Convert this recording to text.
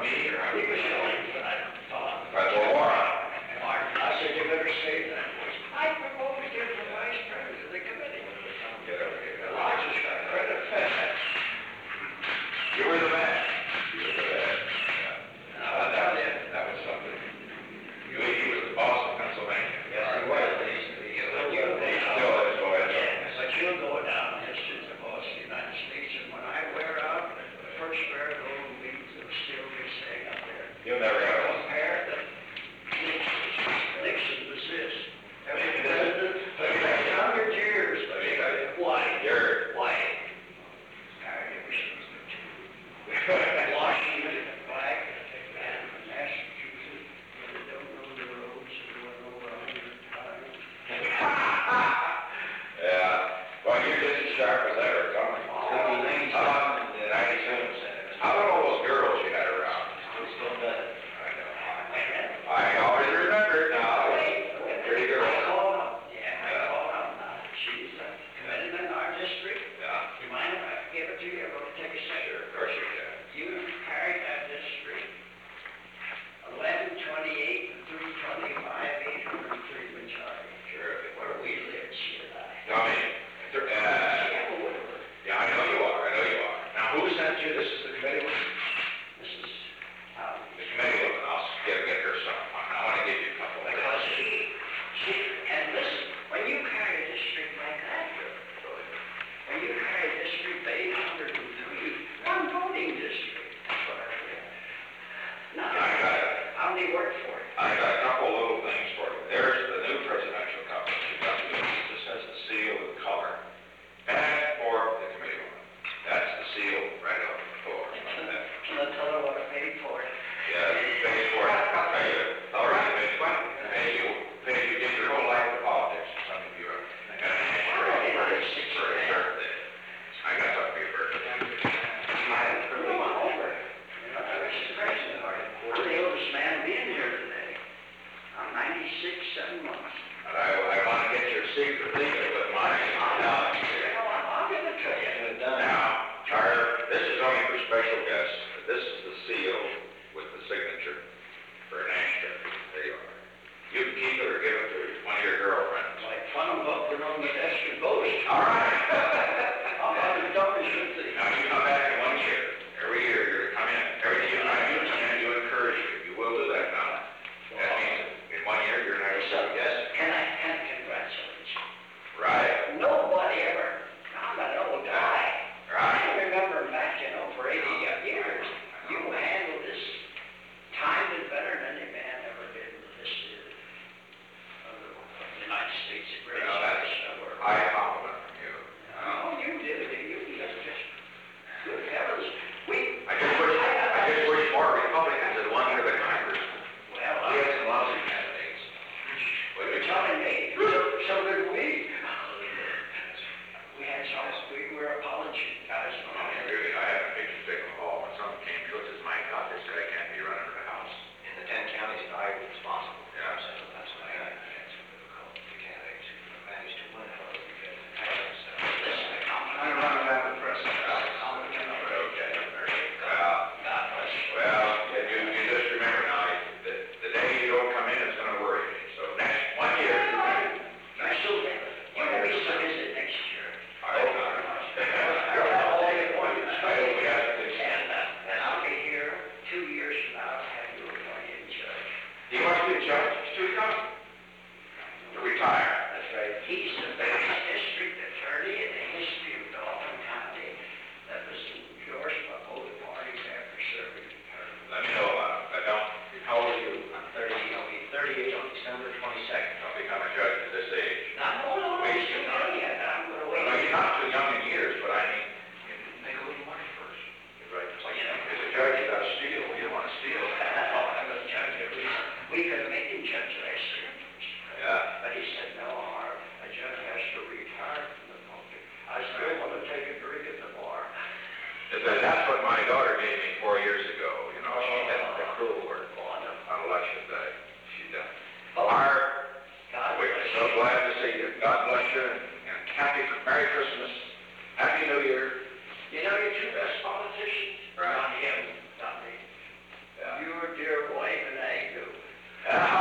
on me, or how? He was yelling, but I thought. Right, well, Warren. Martin, I said, you better say that. I proposed him for vice president of the committee. Get over here. Well, I just got credit for that. You were the man. You were the man. Yeah. That was something. He was the boss of Pennsylvania. Yes, he was. He still is, boy. Yeah, but you'll go down in history as the boss of the United States, and when I wear out, the first pair of those beads will still be staying up there. You'll never have one. Compare that Nixon was this. Every Nixon. president, Let me tell you. 100 years, Let me tell you. white. You're. White. Harry Nixon was the two. Washington, black, and Massachusetts. They don't know the roads, and went over 100 times. Yeah. Well, you're just as sharp as ever, Tony. How about all those girls you had around? I always remember it now. Pretty girl. I called up. Yeah, I called up now. She's a commitment in our district. Yeah. Do you mind if I give it to you? I'm going to take a second. Sure, of course you can. You carried that district 1128 to 325, 803 majority. Sure. Where we live, she and I. Tommy, Yeah, Woodward. yeah, I know you are. Now, who sent you? This is the committee woman? This is The committee woman. I'll get her some. I want to give you a couple of because things. and listen, when you carry a district like that, when you carry a district of 803, one voting district, that's what I did. Now, I only work for it. I got a couple of little things for you. There's the new presidential cover. This has the seal with color. And for the committee woman. That's the seal right up for. Can I tell her what I paid for it? Yeah, you paid for it. I'll tell you. All right, you did your whole life in politics. Some of you are. I got something for your birthday. I'm the oldest man being here today. I'm 96, 7 months. And I want to get your secret legal with mine. I'll give it to you. Now, Carter, this is only for special guests. This is the seal with the signature for an ashtray. There you are. You can keep it or give it to one of your girlfriends. Like fun about putting on the desk and boast. All right. I'm about as dumb as you think. Now, you come back in 1 year. Every year you're to come in. Every year you come in, you encourage you. You will do that now. That means in 1 year you're not a second guest. Can I congratulate you? Right. Nobody ever. I'm an old guy. Right. I remember back, for 80 years, you handled this time and better than any man ever did in the history of the United States. Well, that's a high compliment from you. Oh, you did it. You just, good heavens. I just wish more Republicans had won for the Congress. Well, We had some lousy candidates. what you're telling me, so did we. We had some, we were apology guys. Really, I had a big stick of all. When someone came to us as my God, they said I can't be running for the House. In the 10 counties that I was responsible for, Yeah. Central Pennsylvania, I had some difficult candidates who managed to win, however, because Listen, I'm running out of press. Okay. God bless you. Well, you just remember now, the day you don't come in, it's going to worry me. So next 1 year, You're still there. You will be so visit next year. I hope not. You'll have all the appointments. I hope we have to. And I'll be here 2 years from now to have you appointed in judge. He must be a judge. He's too young to retire. That's right. He's the best district attorney in the history of Dauphin County that was endorsed by both parties after serving the term. Let me know about it. I don't. How old are you? I'm 30, I'll be 38 on December 22nd. I'll become a judge at this age. No, he's too young yet. I'm going to wait. Well, you're not too young in years, but I mean, Make a little money first. you're right. It's like, as a judge, you got to steal. You don't want to steal. I'm going to judge it. We could have made him judge last year. Yeah. But he said, no, a judge has to retire from the public. I still want to take a drink at the bar. That's what my daughter gave me 4 years ago. You know, she had the cruel word on election day. She did. We're so glad to see you. God bless you, and Merry Christmas, Happy New Year. You know your two best politicians? Right. Not him, not me. Oh,